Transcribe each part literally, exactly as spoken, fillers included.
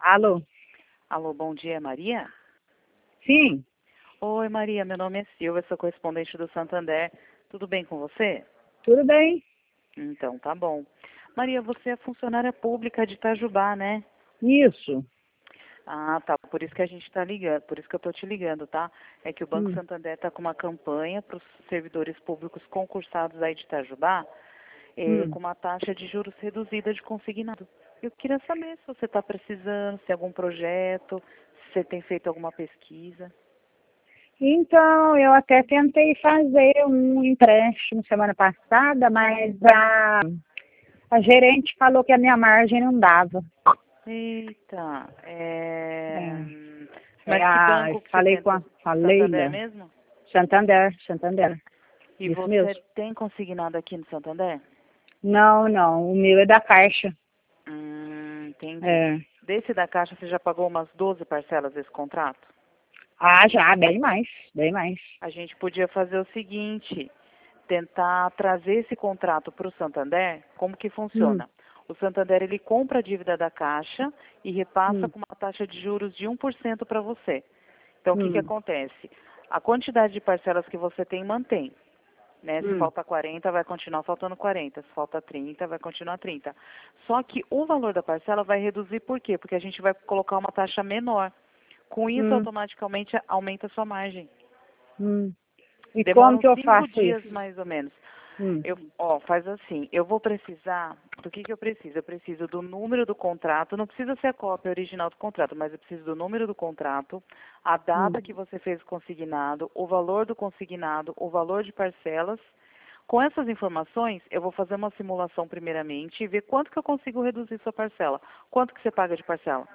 Alô? Alô, bom dia, Maria? Sim, Oi, Maria, meu nome é Silvia, sou correspondente do Santander. Tudo bem com você? tudo bem? Então, tá bom. Maria, você é funcionária pública de Itajubá, né? Isso. Ah, tá. Por isso que a gente tá ligando, por isso que eu tô te ligando, tá? É que o Banco Hum. Santander tá com uma campanha para os servidores públicos concursados aí de Itajubá, eh, Hum. com uma taxa de juros reduzida de consignado. Eu queria saber se você está precisando, se tem algum projeto, se você tem feito alguma pesquisa. Então, eu até tentei fazer um empréstimo semana passada, mas a, a gerente falou que a minha margem não dava. Eita, é... É, é mas que a, banco que você falei com a, tentou? com a Santander Leila, mesmo? Santander, Santander. E Isso você mesmo. tem consignado aqui no Santander? Não, não, o meu é da Caixa. Hum, entendi. É. Desse da Caixa, você já pagou umas doze parcelas desse contrato? Ah, já, bem mais, bem mais. A gente podia fazer o seguinte, tentar trazer esse contrato para o Santander. Como que Hum, funciona? O Santander, ele compra a dívida da Caixa e repassa hum, com uma taxa de juros de um por cento para você. Então, o que que hum, acontece? A quantidade de parcelas que você tem, mantém. Né? Se hum, falta quarenta, vai continuar faltando quarenta. Se falta trinta, vai continuar trinta. Só que o valor da parcela vai reduzir por quê? Porque a gente vai colocar uma taxa menor. Com isso, hum, automaticamente aumenta a sua margem. hum. E como Demoram que eu cinco faço dias isso? mais ou menos. Hum, Eu, ó, faz assim, eu vou precisar, do que que eu preciso? Eu preciso do número do contrato, não precisa ser a cópia original do contrato, mas eu preciso do número do contrato, a hum, data que você fez o consignado, o valor do consignado, o valor de parcelas. Com essas informações, eu vou fazer uma simulação primeiramente e ver quanto que eu consigo reduzir sua parcela. Quanto que você paga de parcela?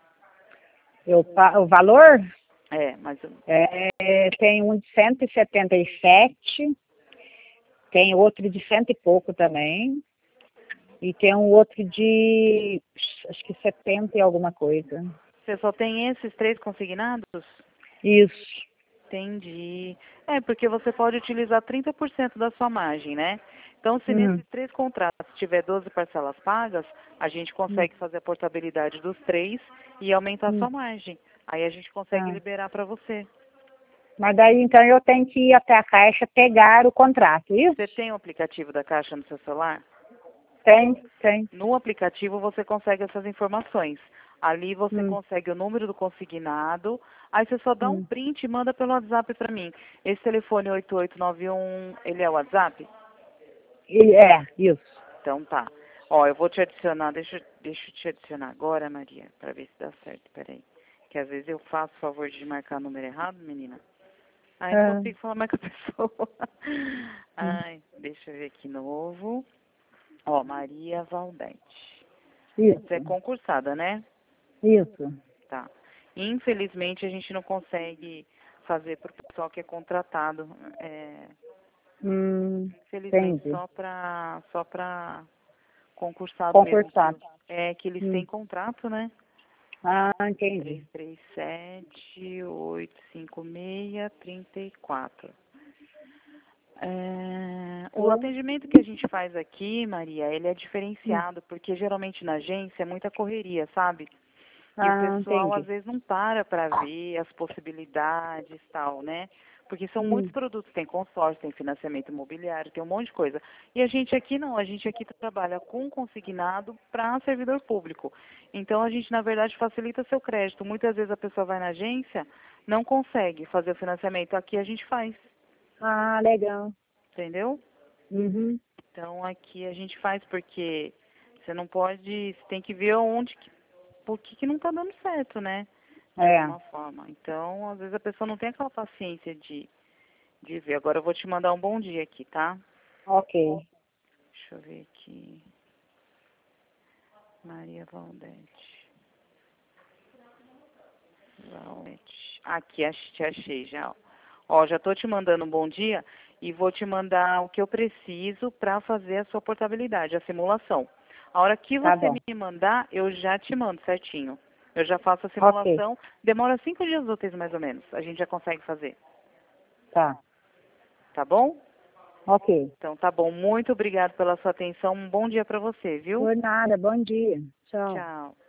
eu, pa- o valor É, mas eu- é, tem um de cento e setenta e sete, tem outro de cento e pouco também, e tem um outro de acho que setenta e alguma coisa. você só tem esses três consignados? Isso. Entendi. É, porque você pode utilizar trinta por cento da sua margem, né? Então, se Uhum. nesses três contratos tiver doze parcelas pagas, a gente Hum, consegue fazer a portabilidade dos três e aumentar a hum, sua margem. Aí a gente consegue tá. liberar para você. Mas daí então eu tenho que ir até a Caixa pegar o contrato, Você isso? tem o aplicativo da Caixa no seu celular? Tem, tem. No aplicativo você consegue essas informações. Ali você Hum, consegue o número do consignado. Aí você só dá um hum. print e manda pelo WhatsApp para mim. Esse telefone oito oito nove um, ele é o WhatsApp? E, é, isso. Então tá. Ó, eu vou te adicionar, deixa, eu- deixa eu te adicionar agora, Maria, pra ver se dá certo. Peraí. Que às vezes eu faço o favor de marcar o número errado, menina. Ai, não Ah, consigo falar mais com a pessoa. hum, Ai, deixa eu ver aqui novo. Ó, Maria Valdete. Você é isso, concursada, né? isso. Tá. Infelizmente a gente não consegue fazer pro pessoal que é contratado. É, Hum, infelizmente entendi. só pra, só pra concursado mesmo que Concursado. é que eles Hum. têm contrato, né? Ah, Três entendi. três sete oito cinco seis trinta e quatro. É, o Tô. atendimento que a gente faz aqui, Maria, ele é Hum. diferenciado, porque geralmente na agência é muita correria, sabe? E o Ah, pessoal às entendi. vezes não para para ver as possibilidades e tal, né? Porque são muitos Hum. produtos, tem consórcio, tem financiamento imobiliário, tem um monte de coisa. E a gente aqui não, a gente aqui trabalha com consignado para servidor público. Então a gente, na verdade, facilita seu crédito. Muitas vezes a pessoa vai na agência, não consegue fazer o financiamento. Aqui a gente faz, Ah, legal. entendeu? Uhum. Então aqui a gente faz porque você não pode, você tem que ver onde, que- por que que não está dando certo, né? De É, alguma forma. Então, às vezes a pessoa não tem aquela paciência de, de ver. Agora eu vou te mandar um bom dia aqui, tá? ok. Deixa eu ver aqui. Maria Valdete. Valdete. Aqui, ach- te achei já. Ó, já tô te mandando um bom dia e vou te mandar o que eu preciso para fazer a sua portabilidade, a simulação. A hora que Tá você bom. me mandar, eu já te mando certinho. Eu já faço a Ok, simulação. Demora cinco dias úteis mais ou menos. A gente já consegue fazer. tá. Tá bom? Ok. Então tá bom. Muito obrigado pela sua atenção. Um bom dia para você, viu? Por nada, bom dia. Tchau. Tchau.